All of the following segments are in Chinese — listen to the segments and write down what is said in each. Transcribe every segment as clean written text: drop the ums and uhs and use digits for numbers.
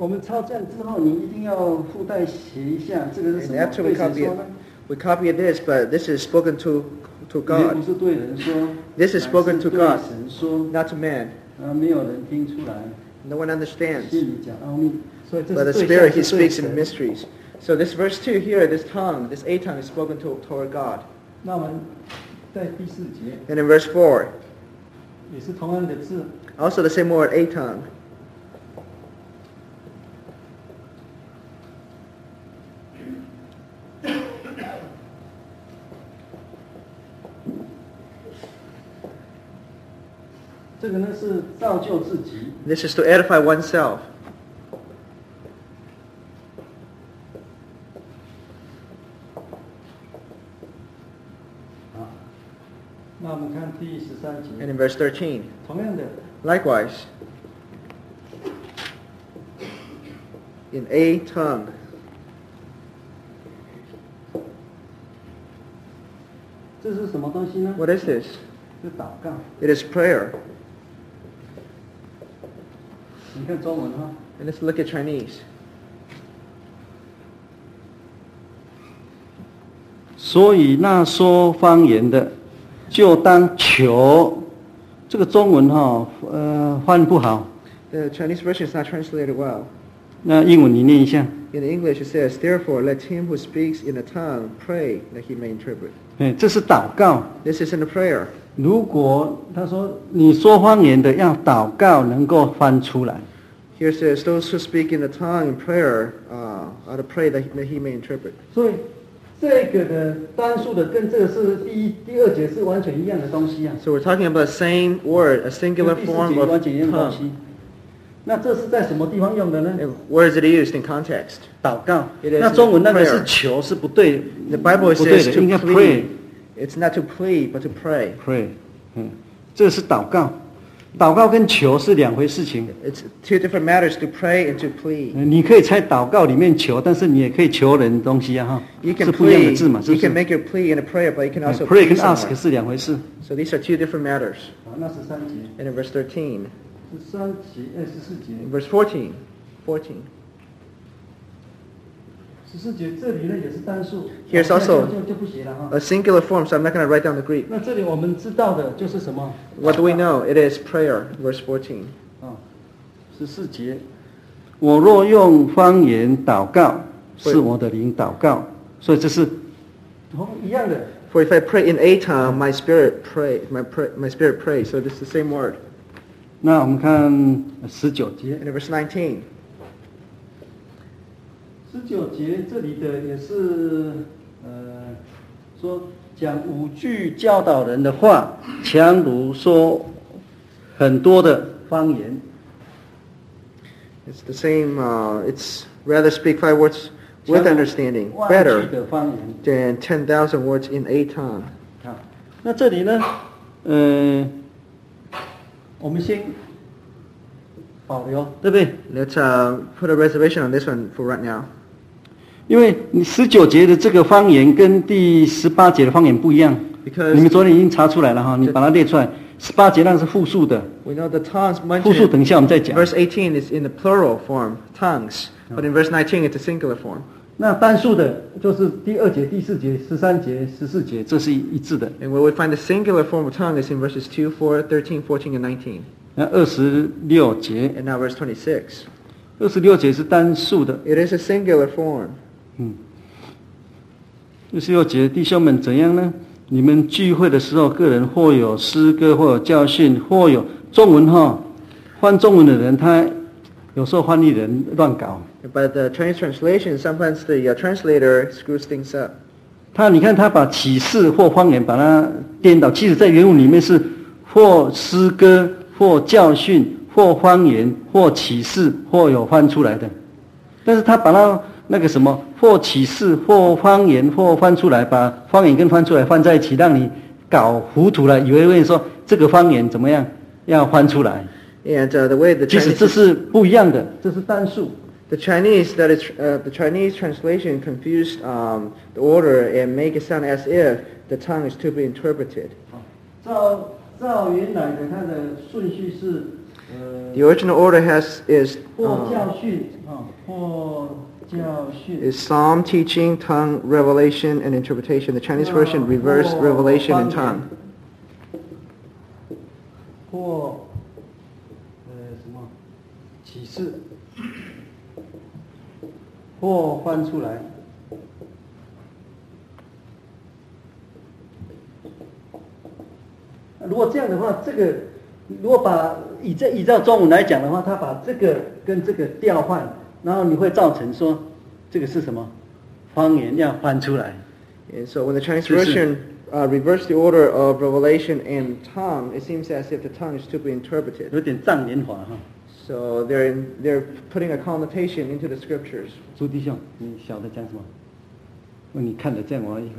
我们抄这样之后，你一定要附带写一下，这个是什 And 么？ after 对 we 谁 copy 说 it, 呢？ we copy this, but this is spoken to 也不 God. 是对人说， This is spoken to 乃是对 God, 神说， not to man. 没有人听出来， No one understands. 心里讲奥秘，所以这 But the 是对 Spirit, 象 He 是对 speaks in 神。 mysteries. So this verse 2 here, this tongue, this A tongue is spoken toward God. 那我们在第4节 And in verse 4, 也是同样的字， also the same word, A tongue. 这个呢是造就自己。 This is to edify oneself. 好，那我们看第13 And 节， in verse 13, 同样的， likewise, in A tongue. 这是什么东西呢？ What is this? 是祷告。 It is prayer. 你看中文哈， And let's look at Chinese. 所以那说方言的，就当求。这个中文哈，翻不好。 The Chinese version is not translated well. 那英文你念一下。 In English it says, therefore let him who speaks in a tongue pray that he may interpret. 这是祷告。 This isn't a prayer. 如果他说你说方言的要祷告能够翻出来， Here it says, those who speak in a tongue in prayer are to pray that he may interpret. 所以这个的单数的跟这个是第二节是完全一样的东西啊。 So we're talking about the same word, a singular 跟第4 form 节 of 完全一样的东 tongue. 西。那这是在什么地方用的呢？ And where is it used in context? 祷告。 It is 那中文那个 prayer. 是求是不对 The Bible 不对 says 的， to 应该 plead. pray It's not to plead, but to pray. pray。这是祷告。祷告跟求是两回事情。 It's two different matters, to pray and to plead. 你可以在祷告里面求，但是你也可以求人东西啊哈， You 是 can 不一样的 plead, 字嘛，是 you 不是 can make your plea in a prayer, but you can also ？pray plead 跟 ask someone. 是两回事。 So these are two different matters. 好，那13节。 And in verse 13, 13节14节 in verse 14, 14节这里呢也是单数。 Here's also 就不写了哈。 a singular form, so I'm not going to write down the Greek. 那这里我们知道的就是什么？ What do we know? It is prayer, verse 14. 啊，14节，我若用方言祷告，是我的灵祷告，所以这是一样的。 For if I pray in a tongue, my spirit spirit prays. So this is the same word. 那我们看19节 And in verse 19, ，19节这里的也是说讲5句教导人的话，强如说很多的方言。 it's the same. It's rather speak 5 words with understanding, 万句 better 的方言。 than 10,000 words in a tongue. 好，那这里呢，我们先保留，对不对？ Let's put a reservation on this one for right now. 因为你19节的这个方言跟第18节的方言不一样。 Because 你们昨天已经查出来了哈，你把它列出来。18节那个是复数的， we know the tongues 复数 mentioned 等一下我们再讲。 verse 18 is in the plural form, tongues. But in verse 19, it's a singular form. 那单数的就是第2节、第4节、13节、14节，这是一致的。 And where we find the singular form of tongue is in verses 2, 4, 13, 14, and 19. 那26节， And now verse 26. 26节是单数的。 It is a singular form. 26节，弟兄们怎样呢？你们聚会的时候，个人或有诗歌，或有教训，或有中文哈。翻中文的人，他有时候翻译人乱搞。 But the Chinese translation, sometimes the translator screws things up. 你看他把启示或方言把它颠倒，其实在原文里面是或诗歌，或教训，或方言，或启示，或有翻出来的。但是他把它那个什么，或启示，或方言，或翻出来，把方言跟翻出来放在一起，让你搞糊涂了，以为说这个方言怎么样，要翻出来。 And the way the 其实 Chinese, 这是不一样的，这是单数。 the Chinese translation confused the order and make it sound as if the tongue is to be interpreted. 照原来的它的顺序是 The original order is 或教训或教训 is psalm, teaching, tongue, revelation, and interpretation. The Chinese version reversed revelation and tongue. 或什么启示，或翻出来。如果这样的话，这个如果把依照中文来讲的话，他把这个跟这个调换，然后你会造成说这个是什么方言要翻出来。 And so when the Chinese version reversed the order of revelation and tongue, it seems as if the tongue is to be interpreted. 有点障眼法哈。 So they're putting a connotation into the scriptures. 朱弟兄，你晓得讲什么？你看得这样，我以为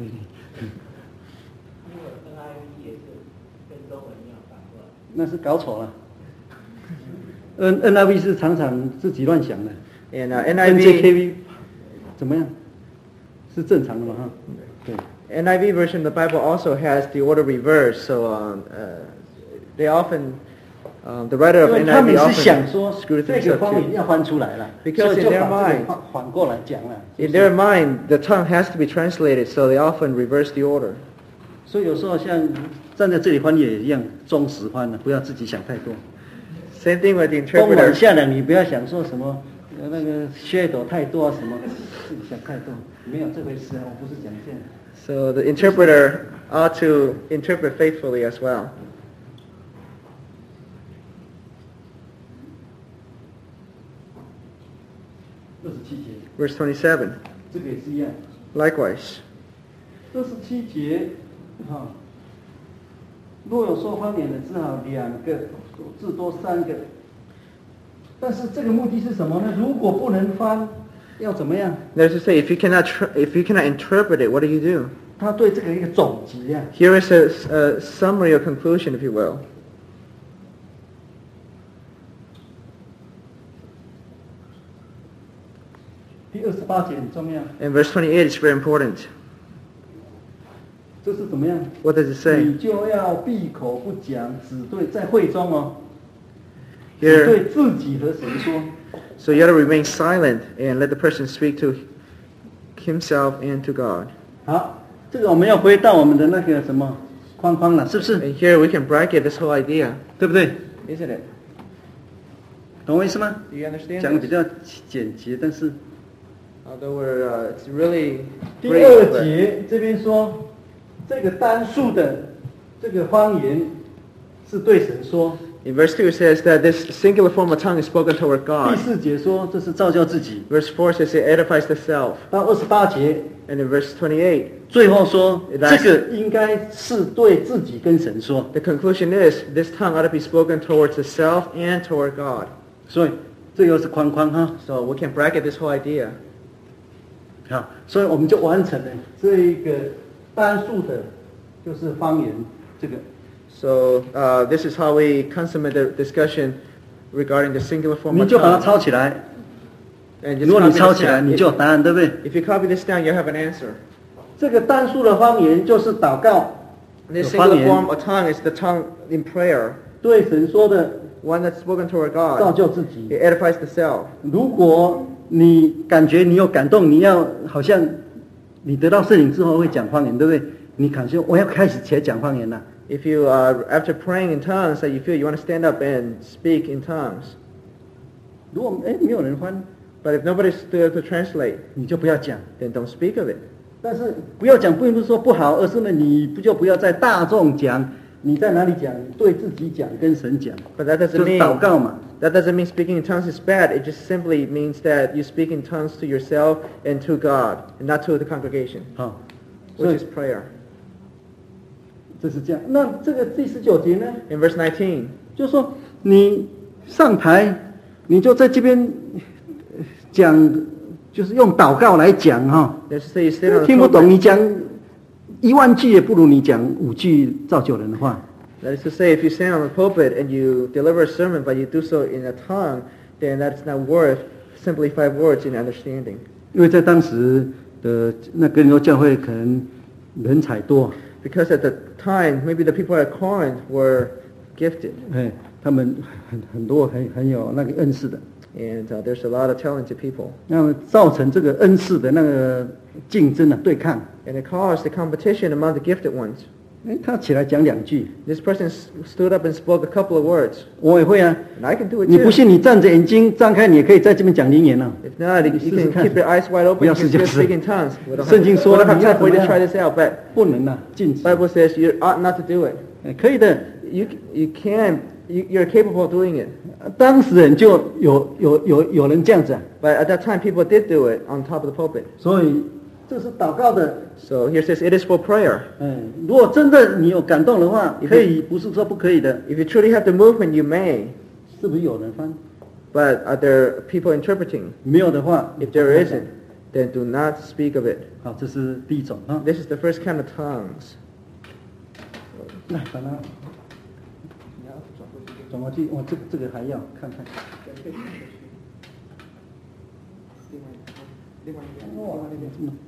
那是搞错了。NIV 是常常自己乱想的。 And NJKV 怎么样？是正常的嘛哈？对。 NIV version of the Bible also has the order reversed, so they often, the writer of NIV often screw things up too. Because in their mind, 反过来讲了。 in their mind, the tongue has to be translated, so they often reverse the order. 所以有时候像站在这里翻译也一样，忠实翻了，不要自己想太多。 Same thing with the 东往 interpreter. 下来，你不要想说什么那个 shadow 太多啊什么，自己想太多，没有这回事啊，我不是讲这样。 So the interpreter ought to interpret faithfully as well. 27节， Verse 27. 这个也是一样。 Likewise. 27节，若有说方言的，至少2个，至多3个。但是这个目的是什么呢？如果不能翻，要怎么样？ That is to say, if you cannot interpret it, what do you do? 他对这个一个总结啊。 Here is a summary or conclusion, if you will. 第28节很重要。 And verse 28 is very important. 这是怎么样？ What does it say? 你就要闭口不讲，只对在会中哦，只 Here, 对自己和神说。 so you have to remain silent and let the person speak to himself and to God. 好，这个我们要回到我们的那个什么框框了，是不是？ And here we can bracket this whole idea, 对不对？ isn't it? 懂我意思吗？ Do you understand 讲的比 this? 较简洁，但是 Although it's really 第 brief, 2 but 节这边说，这个单数的这个方言是对神说。 in verse 2 it says that this singular form of tongue is spoken toward 第 God. 4节说这是造就自己。 Verse 4 says it edifies the self. 到28节 And in verse 28, 最后说， That's- 这个应该是对自己跟神说。 the conclusion is this tongue ought to be spoken towards the self and toward God. 所以这又是框框哈。 So we can bracket this whole idea. 好，所以我们就完成了这一个单数的，就是方言这个。 So this is how we consummate the discussion regarding the singular form 你 of 就把它 tongue. 抄起来。 And 如 just 果你 copy 抄 this 起来， down. 你就有答案，对不对？ If you copy this down, you have an answer. 这个单数的方言就是祷告， This 有方 singular 言 form of tongue is the tongue in prayer, 对神说的， one that's spoken toward 造 God. 就自己。 It edifies the self. 如果你感觉你有感动，你要好像你得到圣灵之后会讲方言，对不对？你感觉我要开始起来讲方言了。 If you, after praying in tongues, that you feel you want to stand up and speak in tongues. 如果没有人翻， But if nobody's there to translate, 你就不要讲。 then don't speak of it. 但是不要讲，并不是说不好，而是呢，你不要在大众讲，你在哪里讲，对自己讲，跟神讲， But that 就 doesn't 是 mean 祷告嘛。 that doesn't mean speaking in tongues is bad. It just simply means that you speak in tongues to yourself and to God, and not to the congregation, 好，所 which 以 is prayer. 这是这样。那这个第19节呢， In verse 19, 就说你上台，你就在这边讲，就是用祷告来讲哈。 let's say you stand on the 听不懂， pulpit. 你讲10000句也不如你讲5句造就人的话。 That is to say, if you stand on the pulpit and you deliver a sermon, but you do so in a tongue, then that's not worth simply 5 words in understanding. 因为在当时的那哥林多教会可能人才多， Because at the time, maybe the people at Corinth were gifted. 他们很多很有那个恩赐的。 And there's a lot of talented people. 那么造成这个恩赐的那个竞争对抗。 And it caused the competition among the gifted ones. 他起来讲2句。 This person stood up and spoke a couple of words. 我也会啊。 And I can do it too. 你不信，你站着眼睛张开，你也可以在这边讲灵言啊。 If not, you can keep your eyes wide open. You can just speak in tongues. 圣经说 we don't have time for you to try this out, but 不能啊，禁止。 Bible says you ought not to do it. 可以的。 You can. You're capable of doing it. 当时人就有人这样子啊。 But at that time, people did do it on top of the pulpit. 所以这是祷告的。 So here says it is for prayer. 如果真的你有感动的话，可以，不是说不可以的。 If you truly have the movement, you may. 是不是有人翻？ But are there people interpreting? 没有的话 If there isn't, then do not speak of it. 好，这是第一种啊。 This is the first kind of tongues. 来，把它转过去。哦，这个还要看看。哇，这么。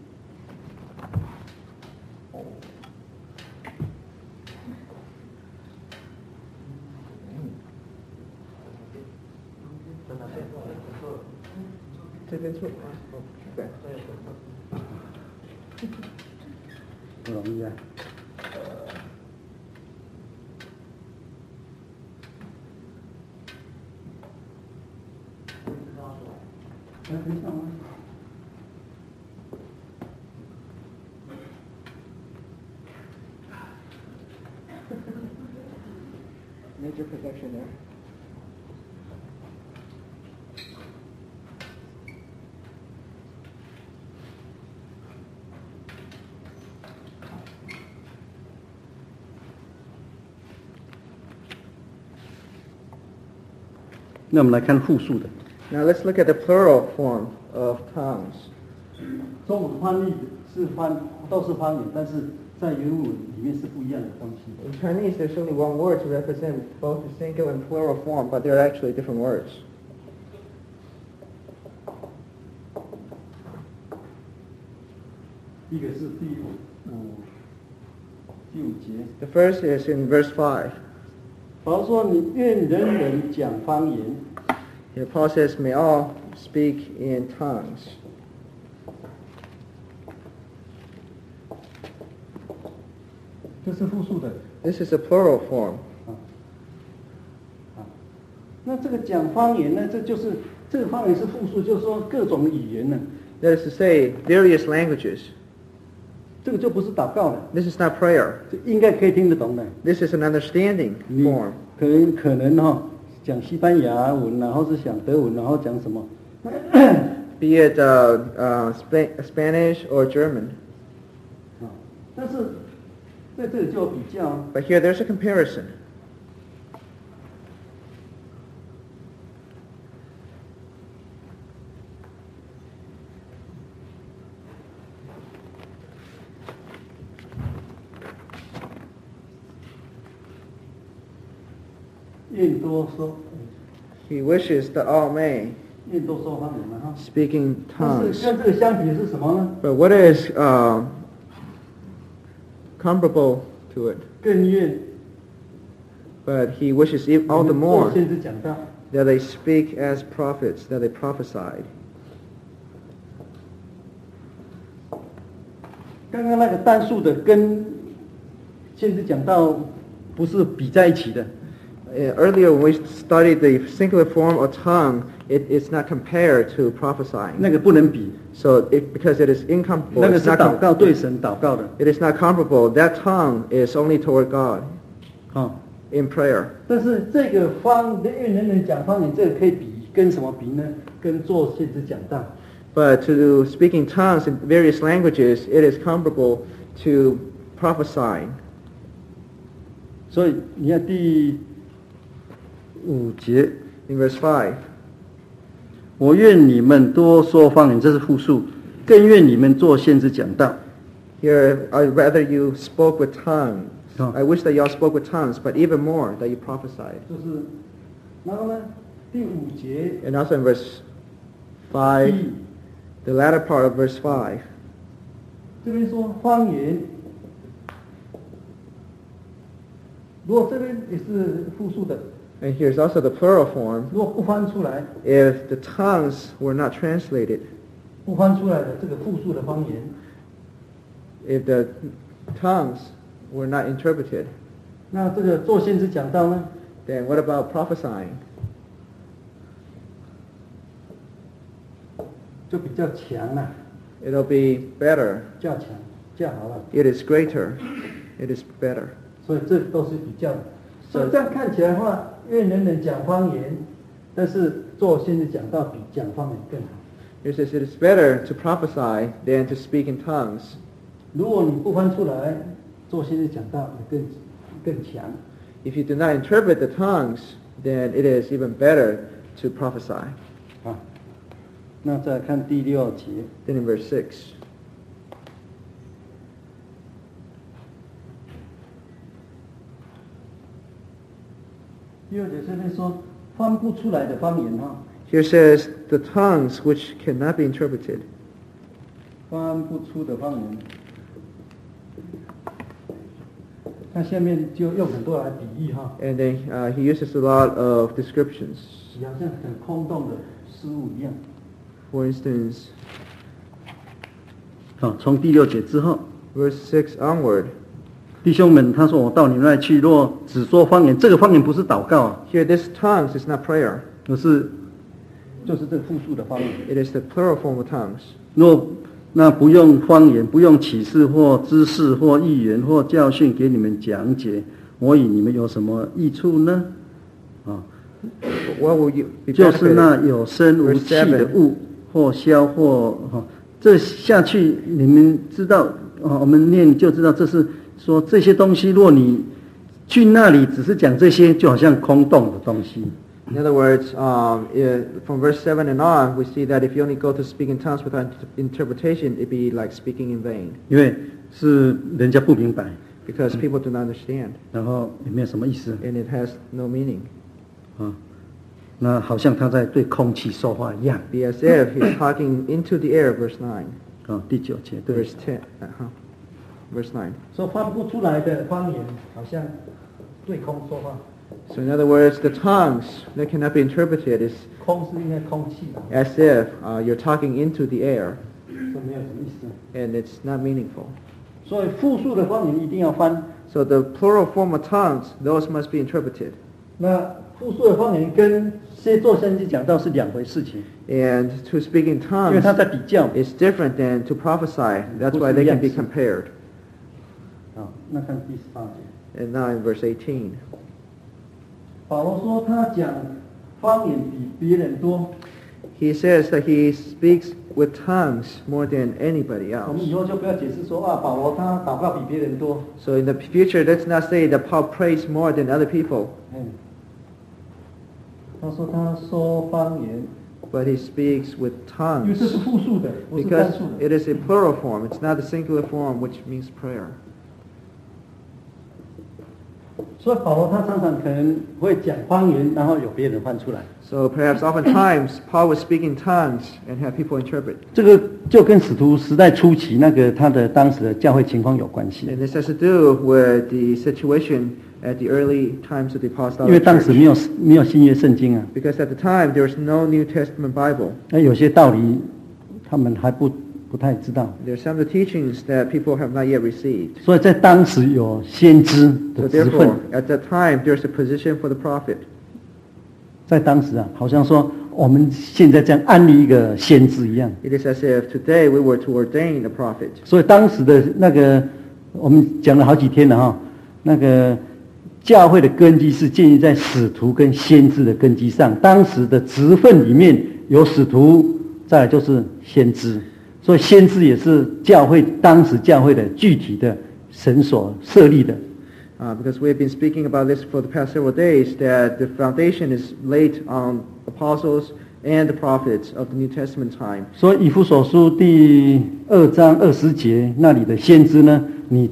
这边错，对， 不容易啊。 Major protection there. Now let's look at the plural form of tongues. 中文翻译都是方言，但是在原文里面是不一样的东西。 In Chinese, there's only one word to represent both the singular and plural form, but they're actually different words. 一个是第五节。 The first is in verse 5. 保罗说：“你愿人人讲方言。” Here Paul says, "May all speak in tongues." 这是复数的。 This is a plural form. 那这个讲方言呢？这就是这个方言是复数，就是说各种语言呢。 That is to say, various languages. 这个就不是祷告了。 This is not prayer. 这应该可以听得懂的。 This is an understanding form. 可能讲西班牙文，然后是讲德文，然后讲什么 Be it Spanish or German. 但是在这里就有比较。 But here there's a comparison. 愿多说。 He wishes that all may 愿多说方言嘛哈。 speak in 但是 tongues. 跟这个相比是什么呢？ But what is comparable to it? 更愿。 But he wishes all the more 先知讲到。 that they speak as prophets, that they prophesied. 刚刚那个单数的跟先知讲到不是比在一起的。 Earlier when we studied the singular form of tongue, it's not compared to prophesying. 那个不能比。 So because it is incomparable, 那个是祷告对神祷告的。 it is not comparable. That tongue is only toward God. 好。 In prayer. 但是这个愿人人讲方言，这个可以比跟什么比呢？跟做先知讲道。 But to speak in tongues in various languages, it is comparable to prophesying. 所以你看第5节 in verse 5. 我愿你们多说方言，这是复数，更愿你们做先知讲道。 Here, I'd rather you spoke with tongues. Oh. I wish that y'all spoke with tongues, but even more that you prophesied. 就是，然后呢，第5节 And also in verse 5, the latter part of verse 5. 这边说方言， 如果这边也是复数的。 And here's also the plural form. 如果不翻出来 If the tongues were not translated, 不翻出来的这个复数的方言 if the tongues were not interpreted, 那这个做先知讲道呢 then what about prophesying? 就比较强了 It'll be better. 较强较好了 It is greater. It is better. 所以这都是比较的所以这样看起来的话愿人人讲方言但是做先知讲道比讲方言更好 It says it is better to prophesy than to speak in tongues. 如果你不翻出来做先知讲道也更强 If you do not interpret the tongues, then it is even better to prophesy. 啊那再看第6节 Then in verse 6, 第6节这边说翻不出来的方言哈 here says the tongues which cannot be interpreted. 翻不出的方言那下面就用很多来比喻哈 And then he uses a lot of descriptions. 好像很空洞的事物一样 For instance, 好从第6节之后 verse 6 onward, 弟兄们他说我到你们那里去若只说方言这个方言不是祷告啊 here this tongues is not prayer. 而是就是这个复数的方言 It is the plural form of tongues. 若那不用方言不用启示或知识或预言或教训给你们讲解我与你们有什么益处呢啊 What will you be 就是那 benefited? 有声无气的物或消或这下去你们知道我们念就知道这是说这些东西若你去那里只是讲这些就好像空洞的东西 In other words, from verse 7 and on, we see that if you only go to speak in tongues without interpretation, it'd be like speaking in vain. 因为是人家不明白 Because people do not understand. 然后也没有什么意思 And it has no meaning. 那好像他在对空气说话一样 Be as if he's talking into the air, verse 9. 第9节对 Verse 10. Verse 9. 说翻不出来的方言好像对空说话 So in other words, the tongues that cannot be interpreted is 空是应该空气 as if you're talking into the air, 这没有什么意思 and it's not meaningful. 所以复数的方言一定要翻 So the plural form of tongues, those must be interpreted. 那复数的方言跟做先知讲道是两回事情 And to speak in 因为 tongues 他在比较 is different than to prophesy. That's why they can be compared. 那看第18节 And now in verse 18. 保罗说他讲方言比别人多 He says that he speaks with tongues more than anybody 我们 else. 以后就不要解释说保罗他祷告比别人多 So in the future, let's not say that Paul prays more than other people, 他说他说方言 but he speaks with 因为这 tongues 是复数的不是单 because 数的 it is a plural form. It's not a singular form, which means prayer. 所以保罗他常常可能会讲方言然后有别人翻出来 So perhaps oftentimes Paul would speak in tongues and have people interpret. 这个就跟使徒时代初期那个他的当时的教会情况有关系 And this has to do with the situation at the early times of the 因为 apostolic 当时 church. 没有新约圣经啊 Because at the time there was no New Testament Bible. 那有些道理他们还不太知道 There are some of the teachings that people have not yet received. 所以在当时有先知 So 的职 therefore, 分 at that time there's a position for the prophet. 在当时啊好像说我们现在这样安立一个先知一样 It is as if today we were to ordain a prophet. 所以当时的那个我们讲了好几天了哈那个教会的根基是建立在使徒跟先知的根基上当时的职分里面有使徒再来就是先知所以先知也是当时教会的具体的神所设立的 Because we have been speaking about this for the past several days, that the foundation is laid on apostles and the prophets of the New Testament time. 所以以弗所书第2章20节那里的先知呢你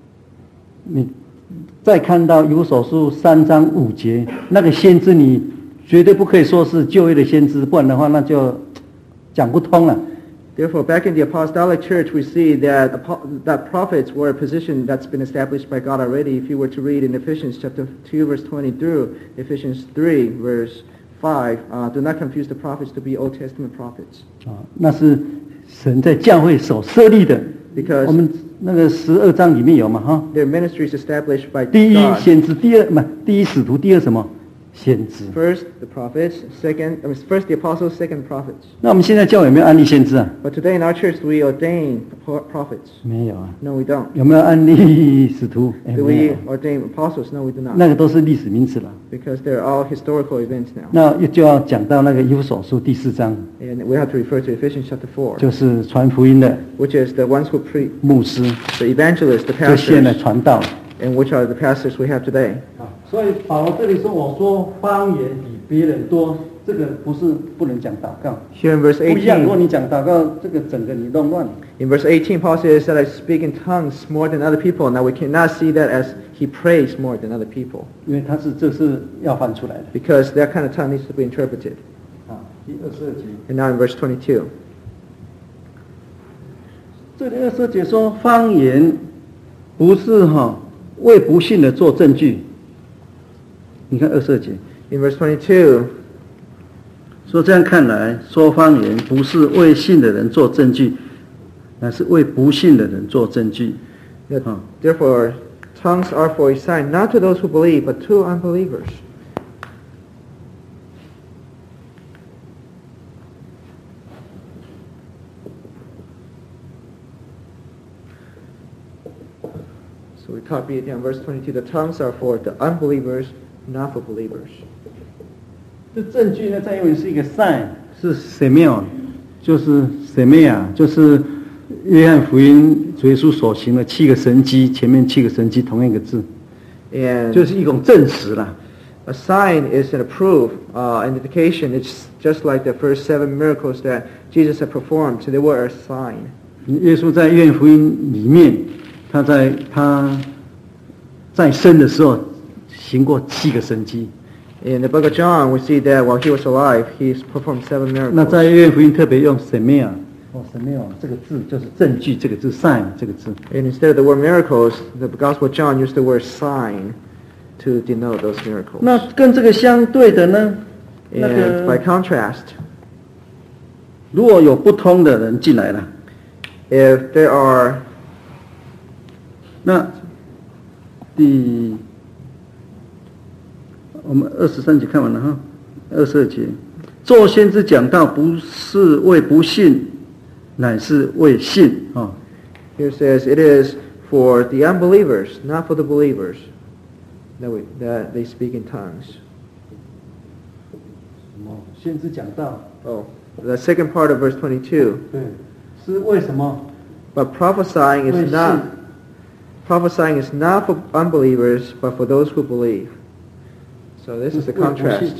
再看到以弗所书3章5节那个先知你绝对不可以说是旧约的先知不然的话那就讲不通了 Therefore, back in the apostolic church, we see that prophets were a position that's been established by God already. If you were to read in Ephesians chapter 2, verse 20 through Ephesians 3, verse 5, do not confuse the prophets to be Old Testament prophets. 那是神在教会所设立的。 Because 我们那个12章里面有嘛哈。 Their ministries established by God. 第一先知，第一使徒，第二什么？先知。 First the prophets, first the apostles, second prophets. 那我们现在教会有没有安立先知啊？ But today in our church we ordain prophets. 没有啊。 No, we don't. 有没有安立使徒？ Do we ordain apostles? No, we do not. 那个都是历史名词了。 Because they're all historical events now. 那就要讲到那个以弗所书第4章。 And we have to refer to Ephesians chapter 4. 就是传福音的。 Which is the ones who preach. 牧师。 The evangelists, the pastors. 就现在传道。 And which are the pastors we have today. 所以保罗这里说，我说方言比别人多，这个不是不能讲祷告。 Here in verse 18. 不一样，如果你讲祷告，这个整个你弄乱。 In verse 18, Paul says that I speak in tongues more than other people. Now we cannot see that as he prays more than other people. 因为这是要翻出来的。 Because that kind of tongue needs to be interpreted. 第22节。 And now in verse 22. 这里22节说方言不是为不信的做证据。你看22节。 In verse 22. 说这样看来，说方言不是为信的人做证据，乃是为不信的人做证据。 Therefore, tongues are for a sign not to those who believe, but to unbelievers. So we copy it down, verse 22. The tongues are for the unbelievers, not for believers. 这证据呢，在英文是一个 sign， 是 semel， 就是 semia， 就是约翰福音主耶稣所行的7个神迹，前面7个神迹同样一个字，就是一种证实啦。 A sign is a proof, an indication. It's just like the first 7 miracles that Jesus had performed. So they were a sign. 耶稣在约翰福音里面，他在生的时候行过7个神迹。 In the book of John, we see that while he was alive, he performed 7 miracles. 那在约翰福音特别用 semel， semel 这个字就是证据，这个字 sign 这个字。 And instead of the word miracles, the Gospel of John used the word sign to denote those miracles. 那跟这个相对的呢？ And by contrast, 如果有不通的人进来了， if there are 那我们23节看完了哈，22节，做先知讲道不是为不信，乃是为信啊。 Here says it is for the unbelievers, not for the believers, that they speak in tongues. 先知讲道。 Oh, the second part of verse 22. 对，是为什么 But prophesying is not for unbelievers, but for those who believe. So this is the contrast.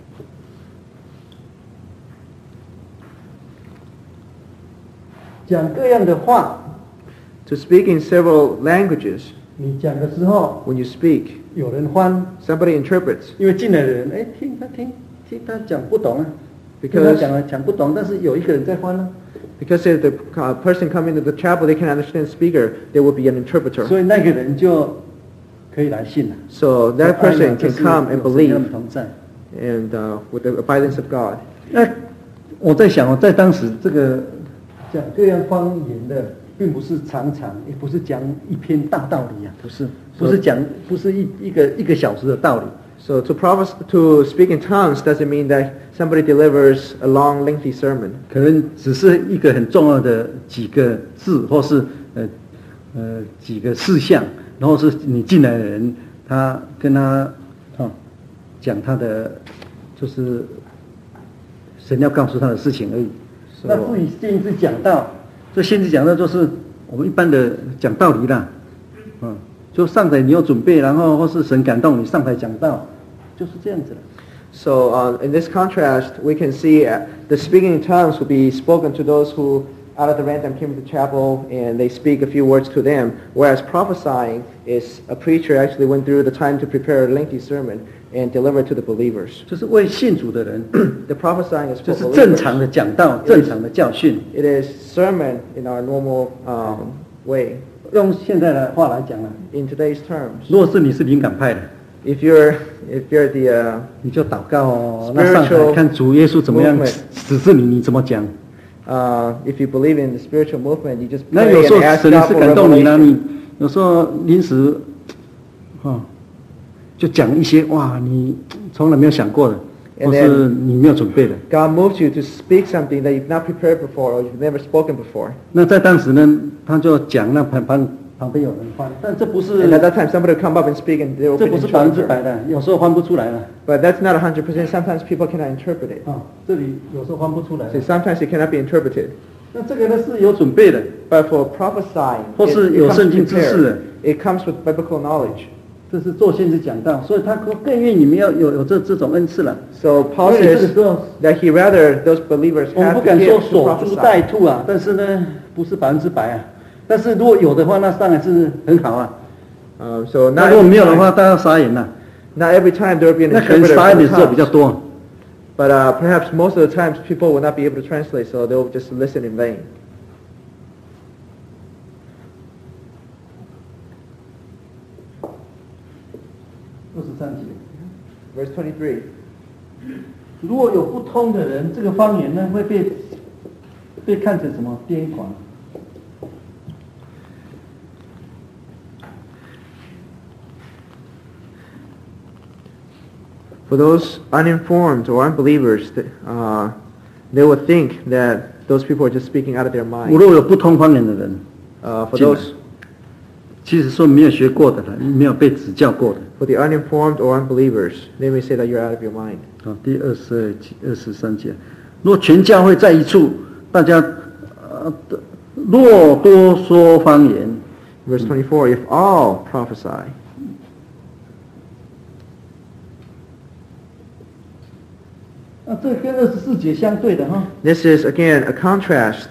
讲各样的话。 To speak in several languages. 你讲的时候 when you speak, 有人翻 somebody interprets. 因为进来的人，听他讲不懂啊， Because 他讲不懂，但是有一个人在翻啊。 Because if the person coming to the chapel, they can understand speaker, there will be an interpreter. 所以那个人就可以来信了。 So that person can come and believe, and with the abidance of God. 那我在想在当时这个讲各样方言的，并不是常常，也不是讲一篇大道理啊，不是一个小时的道理。 So to speak in tongues doesn't mean that somebody delivers a long, lengthy sermon. 可能只是一个很重要的几个字，或是几个事项，然后是你进来的人，他跟他讲他的就是神要告诉他的事情而已。那至于先知讲道，这先知讲道就是我们一般的讲道理啦，就上台你有准备，然后或是神感动你上台讲道，就是这样子了。 So in this contrast, we can see the speaking in tongues will be spoken to those who out of the random came to the chapel and they speak a few words to them, whereas prophesying is a preacher actually went through the time to prepare a lengthy sermon and deliver it to the believers. 就是为信主的人， The prophesying is 就 for 是正常 believers. 的讲道、正常的教训。 It is sermon in our normal way. 用现在的话来讲呢， In today's terms, 如果是你是灵感派的， if you're the 你就祷告哦，那上台 Spiritual 看主耶稣怎么样 movement 指示你，你怎么讲。 if you believe in the spiritual movement, you just 那 pray 有时候 and ask 神也 God 是 for 感动你了， revelation. 你有时候临时，就讲一些哇，你从来没有想过的， And 或是你没有准备的。 God moves you to speak something that you've not prepared before or you've never spoken before. 那在当时呢，他就讲，那旁边有人翻，但这不是 And at that time, somebody would come up and speak and they will 这 be 不是100%的， interpreted. 有时候翻不出来了。 But that's not 100%. Sometimes people cannot interpret it. 这里有时候翻不出来 So。sometimes it cannot be interpreted. 那这个呢是有准备的， But for prophesying, 或是 it 有 comes 圣经知识的， prepared. It comes with biblical knowledge. 这是做先知讲道，所以他更愿意你们要有这种恩赐了。 So Paul 所以这个 says 时候 that he rather those believers 我们 have 不 the 敢说 gift to 守株待 prophesy. 兔啊，但是呢，不是100%啊。但是如果有的话，那当然是很好啊。 So 那 not 如果 every 没有的话， time, 大家傻眼了。 not every time there will be an 那可能 interpreter 傻眼 for 的 the 时候比较 tongues. 多。 But perhaps most of the times people will not be able to translate, so they will just listen in vain. 23节， Verse 23. 如果有不通的人，这个方言呢会被看成什么癫狂？ For those uninformed or unbelievers, they will think that those people are just speaking out of their 如 mind. 果有不通方言的人， For 进来 those, 其实说没有学过的了，没有被指教过的。 for the uninformed or unbelievers, they may say that you're out of your mind. 第23节，若全教会在一处，大家若多说方言， Verse 24, if all prophesy. 这跟24节相对的哈。 This is again a contrast.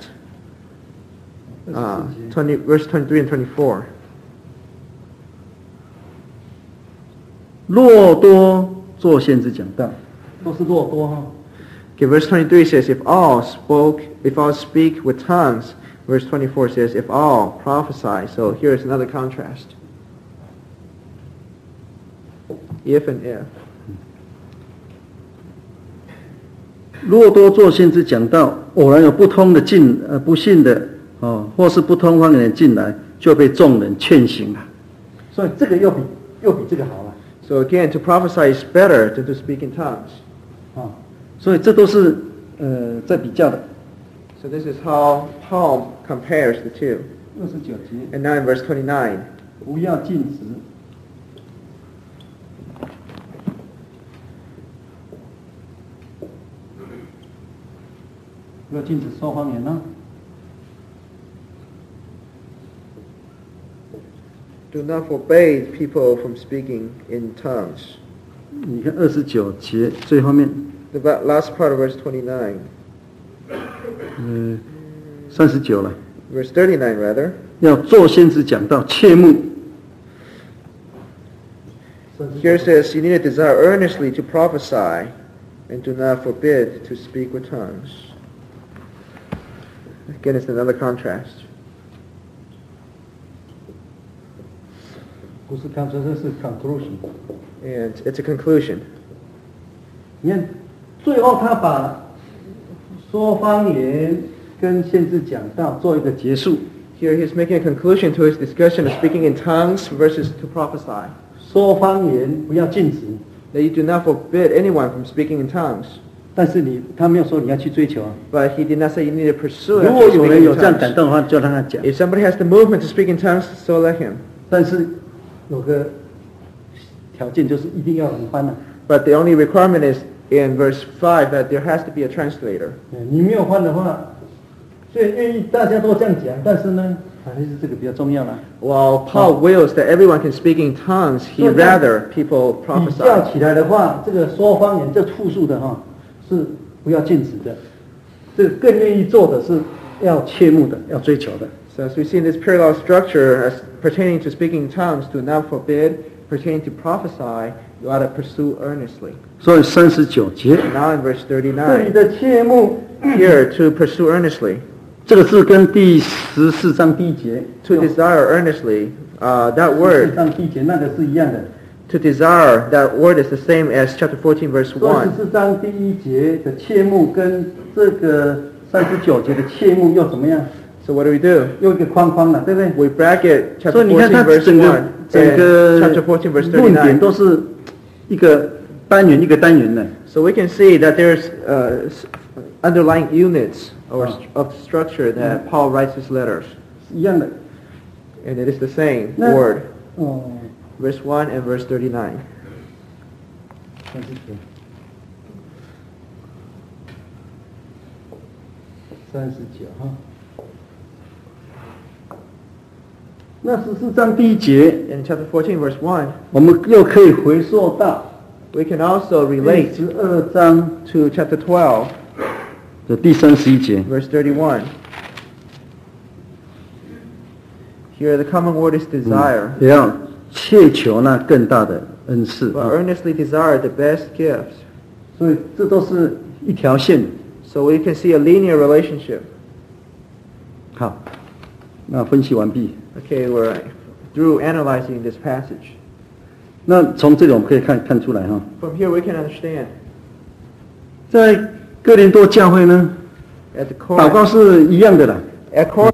24节 Verse 23 and 24. 若多做先知讲道，都是若多哈。 Okay, verse 23 says, if all speak with tongues. Verse 24 says, if all prophesy. So here's another contrast. If and if. 若多做先知讲道，偶然有不通的不信的或是不通方言的进来，就被众人劝醒了。所以这个又比这个好了。 So again, to prophesy is better than to speak in tongues. 所以这都是在比较的。 So this is how Paul compares the two. 29节， And now in verse 29. 不要禁止。不要禁止说方言呢？ Do not forbade people from speaking in tongues. 你看29节最后面， The last part of verse 29. 39了， Verse 39 rather. 要做先知讲道，切慕。 Here it says, you need to desire earnestly to prophesy and do not forbid to speak with tongues. Again, it's another contrast. 不是 conclusion， 这是 conclusion。 And it's a conclusion. 你看，最后他把说方言跟先知讲道做一个结束。 Here he's making a conclusion to his discussion of speaking in tongues versus to prophesy. 说方言不要禁止， That you do not forbid anyone from speaking in tongues. 但是他没有说你要去追求啊。 But he did not say you need to pursue it 如 after 果有人 speaking 有 in 这样感 tongues. 动的话，就让他讲。 If somebody has the movement to speak in tongues, so let him. 但是有个条件就是一定要人翻了。 But the only requirement is in verse 5 that there has to be a translator. 你没有翻的话，虽然愿意大家都这样讲，但是呢，还是这个比较重要啦。 While Paul wills that everyone can speak in tongues, he rather people 比较 prophesy. 起来的话，这个说方言这复数的哈是不要禁止的，这个更愿意做的是要切慕的，要追求的。 So as we see in this parallel structure, as pertaining to speaking in tongues, do not forbid. Pertaining to prophesy, you ought to pursue earnestly. 所以39节， Now in verse 这里 39, 的切慕， here to pursue earnestly, 这个字跟第14章第1节 to desire earnestly, that 14 word, 章第1节那个是一样的。 to desire, that word is the same as chapter 14 verse 所以 1. 14章第1节的切慕跟这个39节的切慕又怎么样？ So what do? 又一个框框了，对不对？ We bracket 所 chapter 以你看它 14 verse 整 1 个整个 and chapter 14 verse 论点 39. 都是一个单元一个单元的。 So we can see that there's underlying units or of structure that Paul writes his letters. 一样的。 And it is the same 那 word, 哦， verse 1 and verse 39. 39哈。那14章第1节， In chapter 14 verse 1, 我们又可以回溯到 we can also relate 12章 to chapter 12, 的第31节。 verse 31. Here the common word is desire, 也要切求那更大的恩赐。 but earnestly desire the best gifts. 所以这都是一条线。 So we can see a linear relationship. 好，那分析完毕。 Okay, we're through analyzing this passage. 那从这里我们可以看出来哈， From here we can understand 在哥林多教会呢， at the 祷告 core, 是一样的啦。 at core,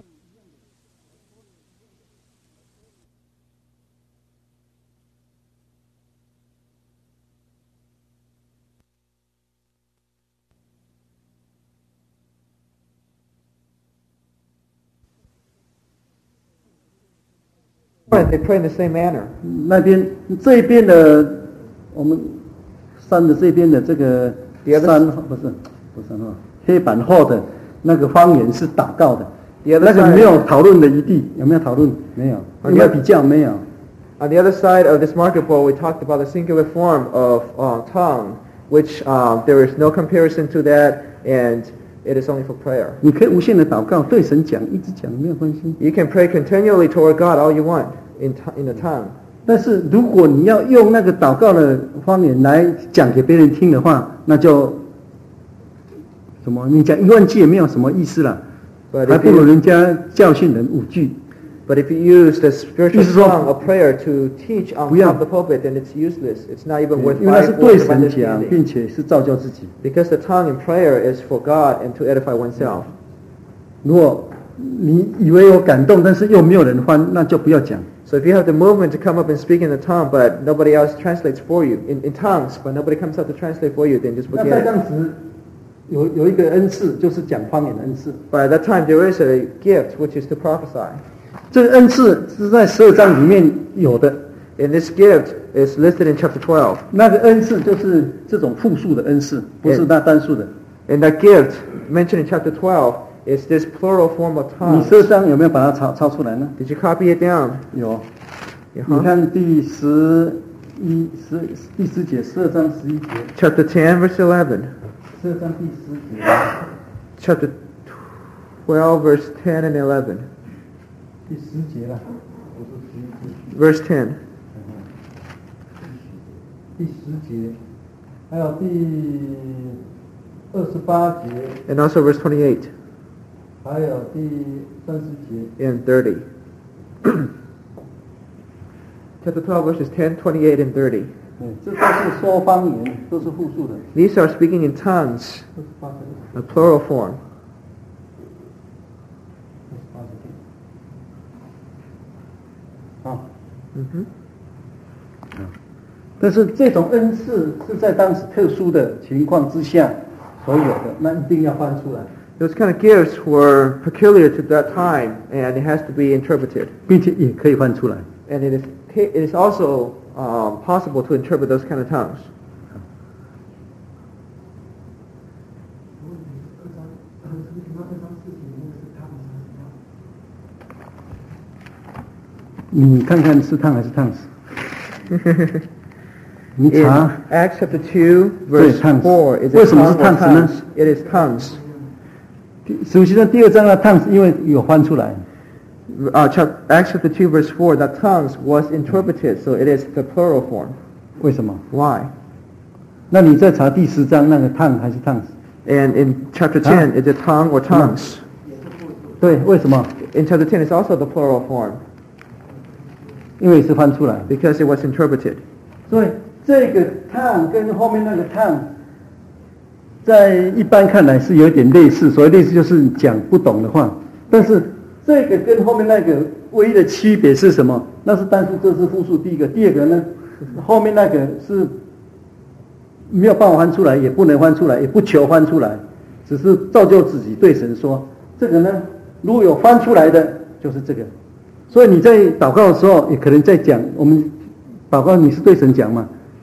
they pray in the same manner. 那边这一边的我们山的这边的这个第二个山不是山哈，黑板后的那个方言是祷告的， The other 那个 side- 没有讨论的余地，有没有讨论？没有，有没有比较？没有。 On the other side of this marker board, we talked about the singular form of tongue, which there is no comparison to that, and it is only for prayer. 你可以无限的祷告，对神讲，一直讲没有关系。 You can pray continually toward God all you want in the tongue. 但是如果你要用那个祷告的方言来讲给别人听的话，那就什么？你讲1万句也没有什么意思啦， But 还 if 不如 you, 人家教训人5句。 but if you use the spiritual 就是说， tongue of prayer to teach on 不要。 top of the pulpit, then it's useless. It's not even worth 因为那是 five 对 words of 神讲， understanding. 并且是造就自己。 Because the tongue in prayer is for God and to edify oneself. 如果你以为有感动，但是又没有人翻，那就不要讲。 So if you have the movement to come up and speak in the tongue, but nobody else translates for you, in tongues, but nobody comes up to translate for you, then just 那 forget 在 it. 当时有一个恩赐，就是讲方言的恩赐。 But at that time there is a gift which is to prophesy. 这个恩赐是在12章里面有的。 And this gift is listed in chapter 12. 那个恩赐就是这种复数的恩赐，不是那单数的。 And that gift mentioned in chapter 12 is this plural form of 你 tongues. 12章有没有把它抄出来呢？ Did you copy it down? 有。 Yeah, 你 huh? 看第10节，12章11节， Chapter 10 verse 11. 12章第10节， Chapter 12 verse 10 and 11. 第10节了，不是11节。 Verse 10. 第10节，还有第28节， And also verse 28 还有第30节。 and 30. Chapter 12 verses 10, 28 and 30. 这都是说方言，都是复数的。 These are speaking in tongues, 28节 a plural form. 好， Mhm. 但是这种恩赐是在当时特殊的情况之下所有的，那一定要翻出来， Those kind of gifts were peculiar to that time, and it has to be interpreted. 并且也可以翻出来。 And it is also possible to interpret those kind of tongues. 你看看是烫还是烫死？你 In 查 Acts chapter 2, verse tongues. 4, is 为 it 什么是 tongue or 烫死呢？ tongues? It is tongues. 使徒行传第2章的 tongues 因为有翻出来。 Acts chapter 2 verse 4, that tongues was interpreted, so it is the plural form. 为什么？ Why? 那你再查第10章那个 tongue 还是 tongues？ And in chapter 10, is it tongue or tongues? 对，为什么？ In chapter 10, it's also the plural form 因为是翻出来。 because it was interpreted. 所以这个 tongue 跟后面那个 tongue， 在一般看来是有点类似，所谓类似就是讲不懂的话，但是这个跟后面那个唯一的区别是什么？那是单数，这是复数。第一个，第二个呢，后面那个是没有办法翻出来，也不能翻出来，也不求翻出来，只是造就自己对神说，这个呢，如果有翻出来的，就是这个。所以你在祷告的时候，也可能在讲，我们祷告你是对神讲嘛？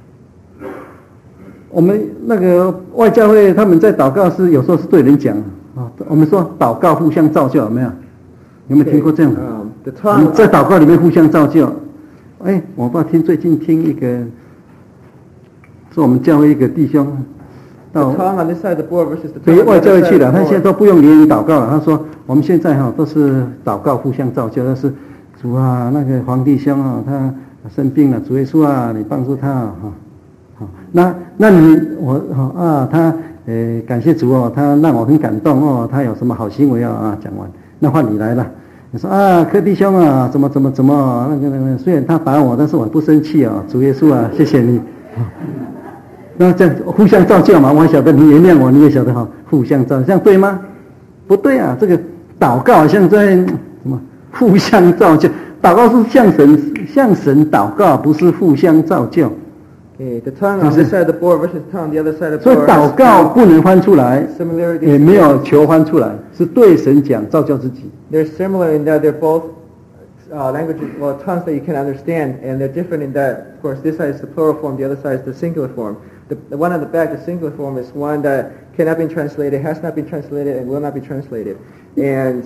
我们那个外教会他们在祷告是有时候是对人讲啊，我们说祷告互相造就，有没有？有没有听过这样？我们在祷告里面互相造就。哎，我爸最近听一个，是我们教会一个弟兄到北外教会去了，他现在都不用联谊祷告了。他说我们现在都是祷告互相造就，但是主啊，那个黄弟兄啊，他生病了，主耶稣啊，你帮助他好，那你他感谢主哦，他让我很感动哦，他有什么好行为讲完，那换你来了。你说柯弟兄啊，怎么那个虽然他打我，但是我不生气啊，主耶稣啊，谢谢你。那这样互相造就嘛，我还晓得你原谅我，你也晓得互相造就，这样对吗？不对啊，这个祷告好像在什么互相造就，祷告是向神祷告，不是互相造就。 Okay, the tongue on this side of the board versus tongue the other side of the board. 所以祷告不能翻出来，也没有求翻出来，是对神讲，造就自己。 They're similar in that they're both languages, well, tongues that you can understand, and they're different in that, of course, this side is the plural form, the other side is the singular form. The one on the back, the singular form, is one that cannot be translated, has not been translated, and will not be translated. And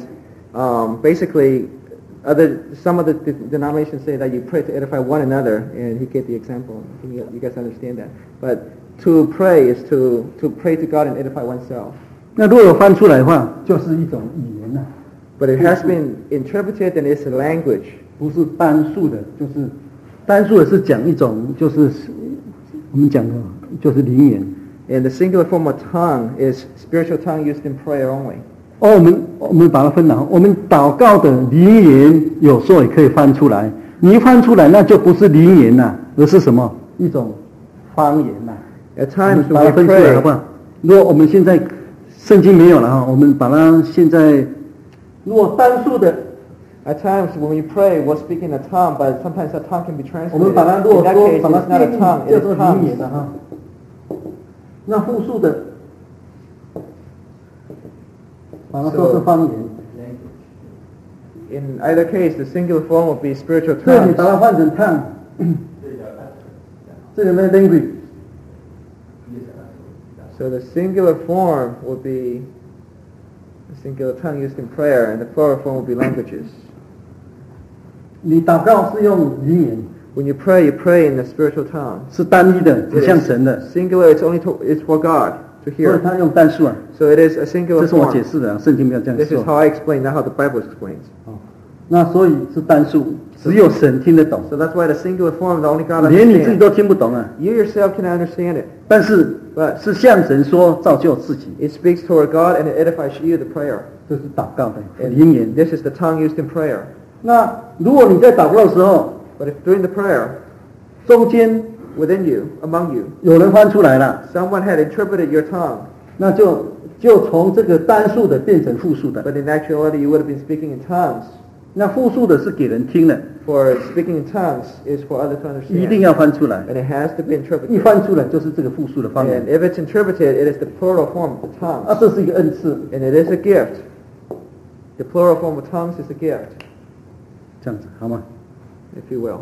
basically, some of the denominations say that you pray to edify one another, and he gave the example. You guys understand that. But to pray is to pray to God and edify oneself. 那如果有翻出来的话，就是一种语言了。 But it has been interpreted and it's a language. 不是单数的，就是单数的是讲一种，就是我们讲的，就是灵言。 And the singular form of tongue is spiritual tongue used in prayer only. 我们把它分了，我们祷告的灵言有时候也可以翻出来。你一翻出来，那就不是灵言了，而是什么？一种方言了。 At times 把它分出来好不好？如果我们现在圣经没有了我们把它现在如果单数的。 At times when we pray, we're speaking a tongue, but sometimes that tongue can be translated. 我们把它如果 In that 说 case, 把它 it's not a tongue, 叫 it's 做灵 tongues. 言的那复数的，把它说是方言。 In either case, the singular form will be spiritual 所以你 tongues. 把它换成 tongue， 这个呢 language。 So the singular form will be the singular tongue used in prayer, and the plural form will be languages. 你祷告是用灵言， When you pray in the spiritual tongue. 是单一的，指 It 向 is 神的， singular, it's for God to 所以 hear. 他用单数啊。 So it is a singular 这是我解 form. 释的圣经没有这样 This is 说。 how I explain, not how the Bible explains. 那所以是单数，只有神听得懂， So that's why the singular form, the only God 连你自己 understands. 都听不懂啊。 You yourself cannot understand it. 但是 But 是向神说，造就自己， it speaks toward God and it edifies you, the prayer. 这是祷告的 And 灵言。 this is the tongue used in prayer. 那如果你在祷告的时候， But if during the prayer, 中间 within you, among you, 有人翻出来了， someone had interpreted your tongue, 那就从这个单数的变成复数的。 but in actuality you would have been speaking in tongues. 那复数的是给人听的， For speaking in tongues is for others to 一定 understand. 要翻出来。 And it has to be 一 interpreted. 翻出来就是这个复数的方 And 言 if it's interpreted, it is the plural form of the 啊， tongues. 这是一个恩赐， And it is a gift. The plural form of tongues is a gift, 这样子好吗？ if you will.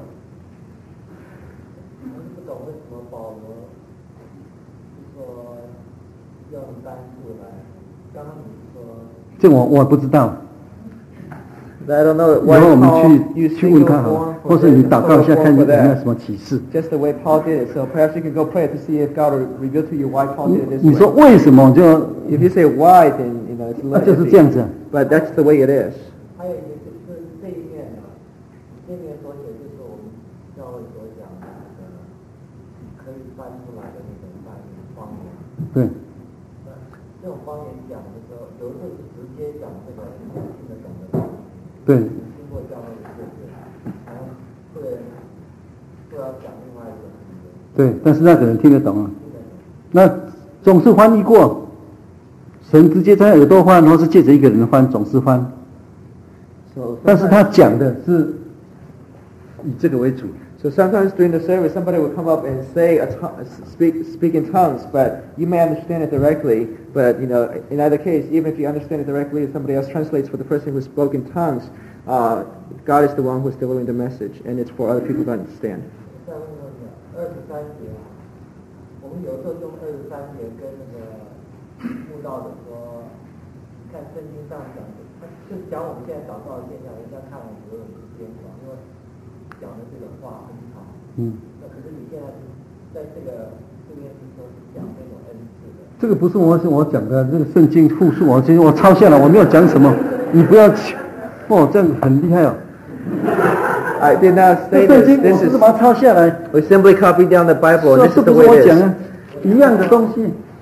不懂为什么保罗说用单数来？刚刚你说这我不知道。 I don't know 然 why 后我 Paul 们 used 去问 singular 他好 form 了， for 或是你 this 祷 and 告一下， plural 看 form 有 for 没有 that. 什么启示。 Just the way Paul did it. So perhaps you can go pray to see if God will reveal to you why Paul did it 你 this 说 way. 为什么就 If you say why, then it's a 那 little 就是这样 iffy. 子啊？ But that's the way it is. 还有一个就是这一面呢，这面所写就是我们教会所讲的那个可以翻出来的那种方言。 对， 这种方言讲的时候，有时候是直接讲这个听得懂的东西。 对经过教会的试验，然后会要讲另外一种语言。 对，但是那个人听得懂啊。 听得懂。 那总是翻译过，神直接在耳朵翻，或是借着一个人翻，总是翻。 So 但是他讲的是以这个为主。 So sometimes during the service, somebody will come up and say speak in tongues, but you may understand it directly. But in either case, even if you understand it directly, if somebody else translates for the person who spoke in tongues, God is the one who's delivering the message, and it's for other people to understand. 再问问你23节啊，我们有时候用23节跟那个慕道的说，看圣经上讲的，就讲我们现在祷告的现象，人家看我们有点颠倒，因为讲的这个话很长。那可是你现在是在这边是说是讲那种恩赐的。 这个不是我讲的，这个圣经复述，我抄下来，我没有讲什么，你不要，这样很厉害哦。 I did not say 圣 this. 经 This 我 is 是把它抄下来， we simply copied down the Bible, and 这 this is 不 the 是 way 我 it 讲 is. 啊，一样的东西，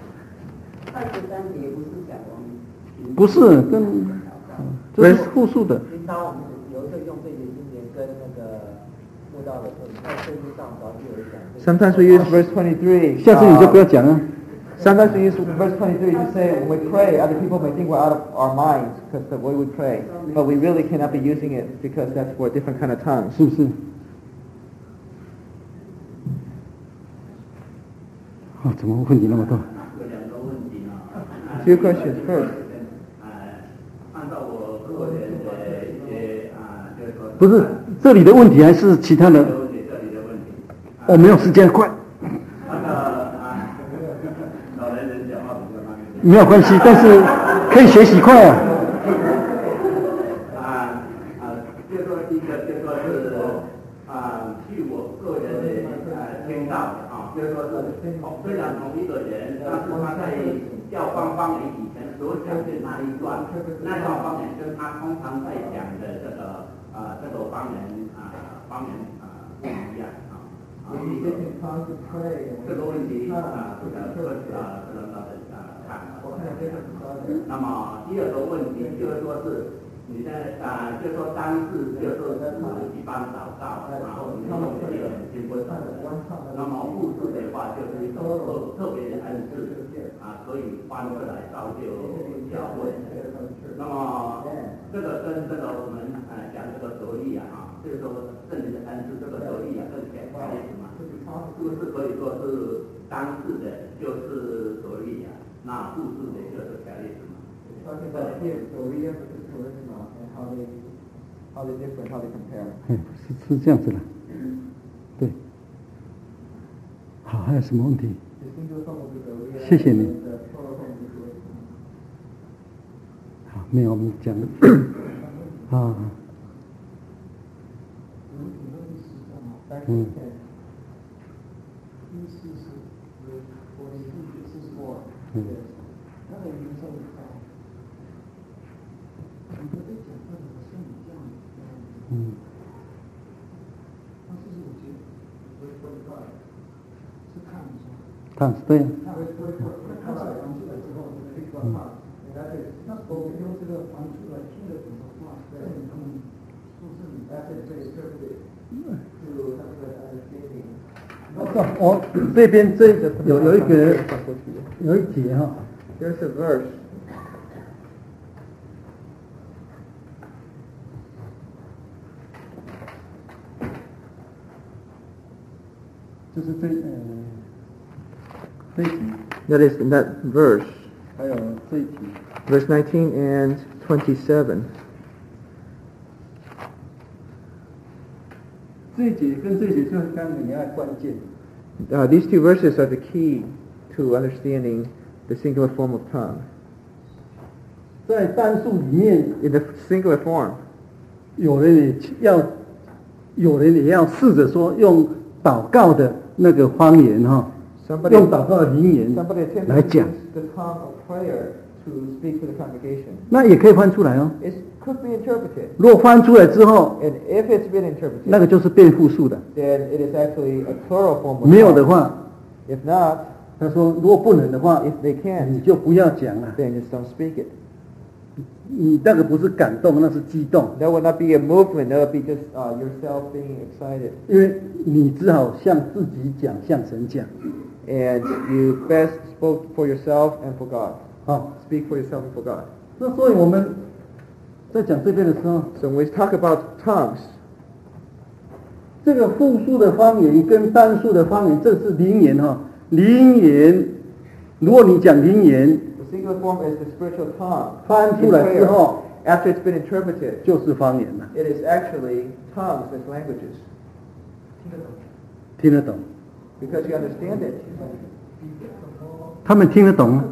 不是跟，这是复述的。 平常我们有时候用这些经典跟那个慕道的时候，你看圣经上早就有讲。 Sometimes we use verse 23. 下次你就不要讲了。 Sometimes we use verse 23 to say when we pray, other people may think we're out of our minds because the way we pray, but we really cannot be using it because that's for a different kind of tongues. 是不是？怎么问题那么多？ Two questions first. 不是这里的问题，还是其他的？我没有时间，快。没有关系，但是可以学习快啊。 就说第一个，就说是据我个人的听到就是说是虽然同一个人，但是他在教方言以前所讲的那一段方言，跟他通常在讲的这个方言不一样这个问题看。那么第二个问题就是说是你在就说单字就是一般祷告，然后你用这个很经不懂的。那么复字的话就是一种特别的恩赐所以翻出来造就教会。那么这个跟这个我们讲这个得力就是说圣灵的恩赐这个得力更简单一点嘛，是不是可以说是单字的就是得力那复字的就是条例嘛。 Talking about here, Korea versus Charisma, and how they different, how they compare. 是这样子的。对。好，还有什么问题？谢谢你。好，没有我们讲啊。看是对。我这边有一个有一节 There's a verse. 就是这一题。 That is in that verse. 还有这一题。 Verse 19 and 27. 这一节跟这一节就是刚刚你要关键。 These two verses are the key to understanding the singular form of tongue. 在单数里面， In the singular form, 有人也要试着说用祷告的那个方言哈，用祷告的灵言来讲， the tongue of prayer to speak to the congregation. 那也可以翻出来哦。 It could be interpreted. 如果翻出来之后， And if it's been interpreted, 那个就是变复数的。 then it is actually a plural form of 没有的 tongue. 话， If not, 他说如果不能的话， if they 你 can't, 就不要讲了。 then just don't speak it. 你那个不是感动，那是激动， That would not be a movement. That would be just yourself being excited. 因为你只好向自己讲，向神讲。 And you best spoke for yourself and for God. 好， Speak for yourself and for God. 那所以我们在讲这边的时候， So when we talk about tongues, 这个复数的方言跟单数的方言，这是灵言哈。灵言，如果你讲灵言， the singular form is the spiritual tongue. 翻出来之后 After it's been interpreted, 就是方言了， it is actually tongues as languages. 听得懂？ Because you understand it. 他们听得懂吗？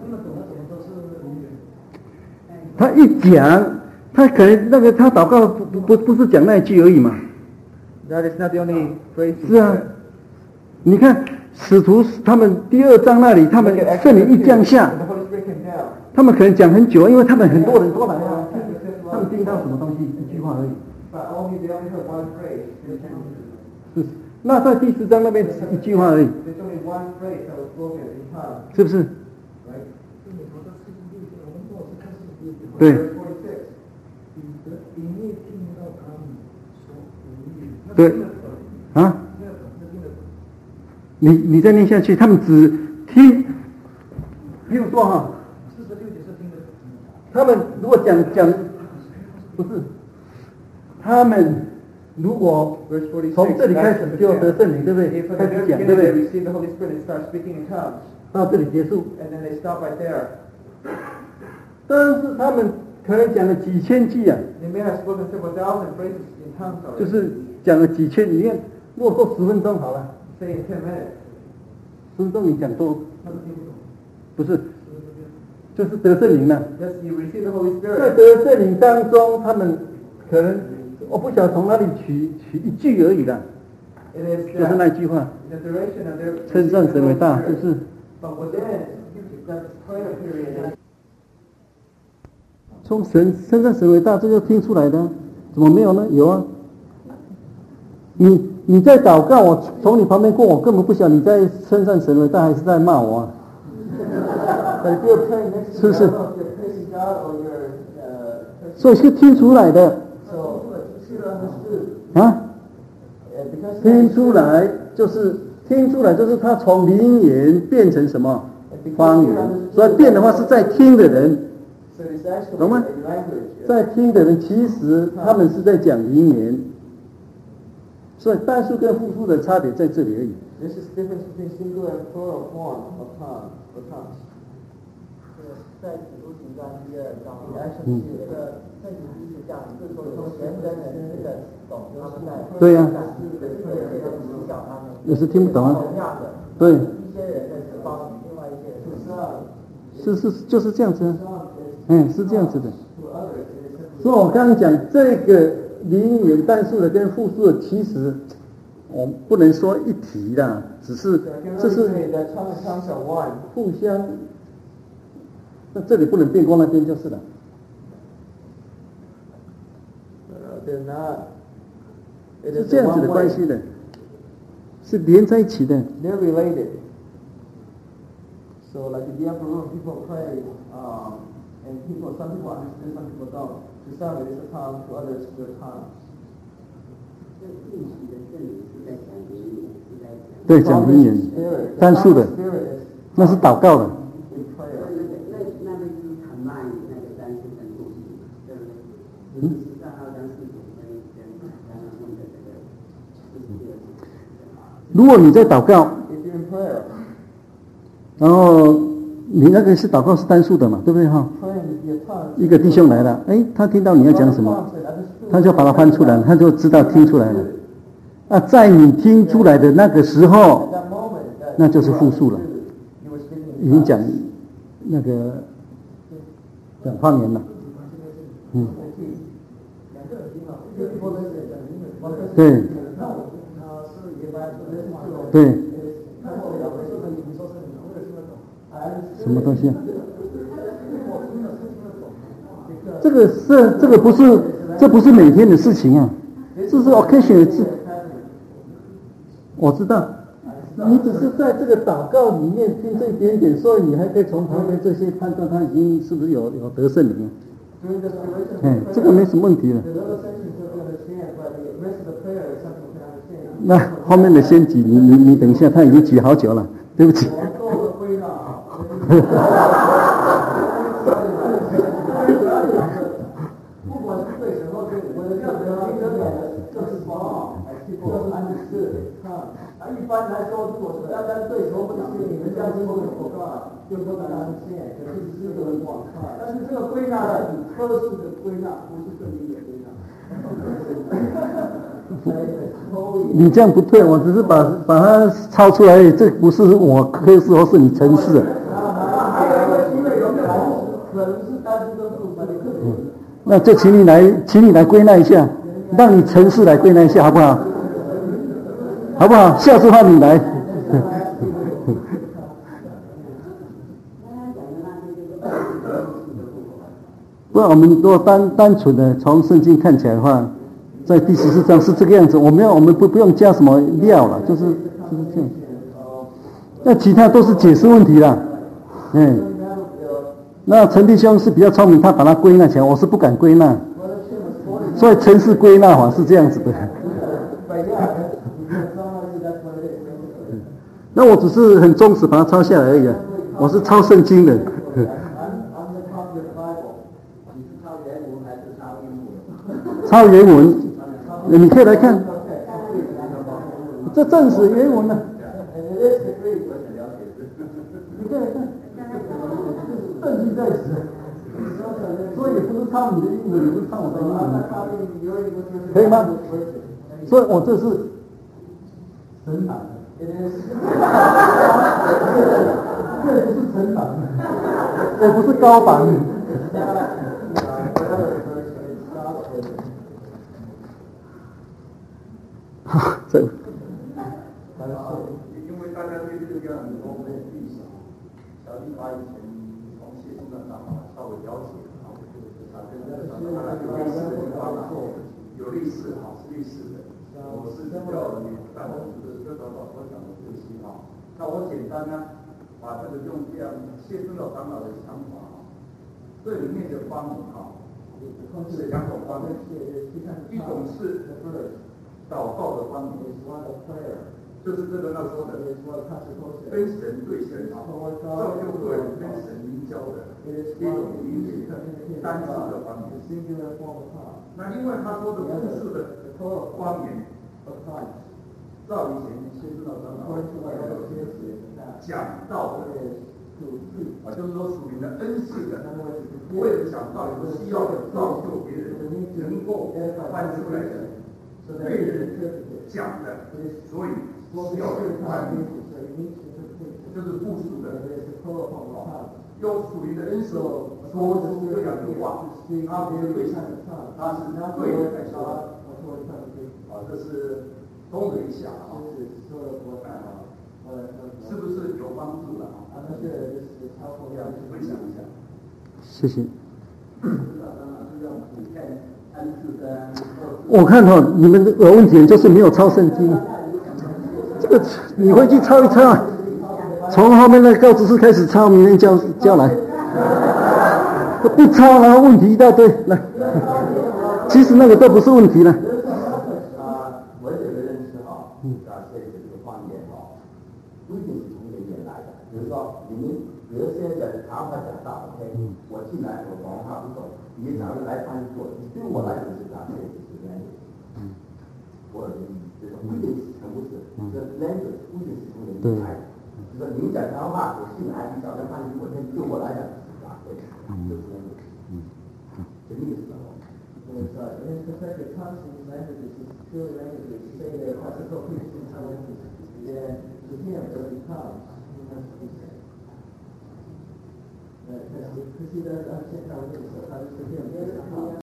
他一讲，他可能那个他祷告不是讲那一句而已嘛。 That is not the only phrase. 是啊，你看使徒他们第2章那里，他们 Look at Acts 圣灵一降 2, 下， the Holy Spirit came down. 他们可能讲很久，因为他们很多人都来啊，他们听到什么东西一句话而已。 But they only heard one phrase. 是，那在第4章那边一句话而已， There's only one phrase that was spoken in tongues. 是不是？ Right? 对， Verse 46. 对，啊，你再念下去，他们只听，譬如说哈，他们如果讲，不是，他们如果 Verse 46. 从这里开始 Acts 就 10. 得圣灵，对不 If 对？ at 开 the 始 very 讲，对 beginning 不 they 对？ receive the Holy Spirit and start speaking in tongues, 到这里结束， and then they stop right there. 但是他们可能讲了几千句啊， They may have spoken several thousand phrases in tongues 就 already. 是讲了几千，你看，如果说10分钟好了。 Say in 10 minutes. 10分钟你讲多，不是，就是得圣灵了。 Just you receive the Holy 在 Spirit. 得圣灵当中，他们可能我不晓得从哪里取一句而已啦， It is 就是那句话， the duration of their 称赞神为大，是不是？ But within that prayer period, 从称赞神为大，这就听出来的，怎么没有呢？有啊。你在祷告，我从你旁边过，我根本不晓得你在称赞神为大还是在骂我啊。 but if you're praying next 是 to 不 me, 是 I don't know if you're praising God or you're 所以是听出来的 so you should understood. 啊， Because 听出来就是他从灵言变成什么方言，所以变的话是在听的人， so it's actually 懂吗？ a language. 在听的人其实他们是在讲灵言，所以单数跟复数的差别在这里而已。 This is the difference between singular and plural form of tongue or tongues. 在使徒行传第2章， 嗯这个圣经第4章，就是说有神跟人真的懂他们在对呀引导他们， 有时听不懂啊同样的， 对， 一些人的是方言，另外一些人是就是这样子啊，是这样子的。所以我刚刚讲这个灵言单数的跟复数的，其实我不能说一体啦，只是 So I can 这 really 是 say that tongue and tongues are one. 互相，那这里不能变光，那边就是了。 They're not. It 是 is 这 a 样子 one 的关 way. 系的，是连在一起的。 They're related. So like in the upper room, people pray, and some people understand, some people don't. To some it is a tongue, to others it's their tongue. 对，讲灵言， Spirit. 单数的 Spirit is 那是祷告的。 in prayer. 如果你在祷告， If you're in prayer, 然后你那个是祷告是单数的嘛，对不对哈？ praying with your tongue. 一个弟兄来了，哎，他听到你要讲什么， 他就把它翻出来了，他就知道听出来了。那在你听出来的那个时候， At that moment, that 那就是复数了， you were speaking 已 in 经 tongues. 讲那个讲方言了。 对，对，什么东西啊？这不是每天的事情啊，这是 occasion 的。我知道，你只是在这个祷告里面听这一点点，所以你还可以从旁边这些判断他已经是不是有得圣灵。这个没什么问题了。那后面的先举，你等一下，他已经举好久了，对不起。 一般来说，如果是大家对什么不信，你们这样子会有报告，就说大家信，可是只是个人广泛。但是这个归纳的很科学的归纳，不是正义的归纳。 你这样不对，我只是把它抄出来，这不是我科试或是你程式。 还有一个机会有没有可能是单独跟部分的课程？ 那就请你来归纳一下，让你程式来归纳一下，好不好？好不好？下次换你来。不然我们如果单纯的从圣经看起来的话，在第14章是这个样子。我们不用加什么料了，就是这样。那其他都是解释问题啦。那陈弟兄是比较聪明，他把它归纳起来，我是不敢归纳。所以程式归纳法是这样子的。那我只是很忠实把它抄下来而已，我是抄圣经的。抄原文，你可以来看，这正是原文了。你可以来看，证据在此，所以也不是抄你的英文，也不是抄我的英文，可以吗？所以我这是神版的。这不是成版，也不是高版。这个。 因为大家对这个很多没有历史，小弟把以前从写书的上稍微了解，有历史哈，是历史的。我是比较但我是跟老师讲的这个情况，那我简单呢，把这个用这样谢宗道长老的想法哈，这里面的方面哈，是两种方面，一种是祷告的方面，就是这个那说的跟神对神啊，造就个人跟神灵交的一种理解的单字的方面。那另外他说的复数的方言，照以前谢宗道长老讲到的就是说属灵的恩赐的，我也是讲到有需要的造就别人能够翻出来的。对人讲的，所以需要翻译，就是复数的，有属灵的恩赐，说出这样的话，他不是对象，他是对人来说，这是通了一下啊，是不是有帮助的啊？这样分享一下。 谢谢。我看你们有问题就是没有抄圣经，这个你回去抄一抄，从后面那个告知书开始抄，明天交来，不抄然后问题一大堆来，其实那个都不是问题了。 我这个认识哈，这个方言哈，不一定是从人来的，比如说比如现在谈话讲到 ，OK， 我进来我广话不懂。你假如来翻译过，对我来讲是讲这个是 language， 我这个不一定是全部是，这 language 不一定是从人来的，就是你讲长话，我进来你找人翻译过，对我来讲是讲这个，就是 language， 这个意思吧。 因为这个 conscious language is pure language, say the classical Christian language, to him it becomes because he doesn't understand how it is, so how does it feel?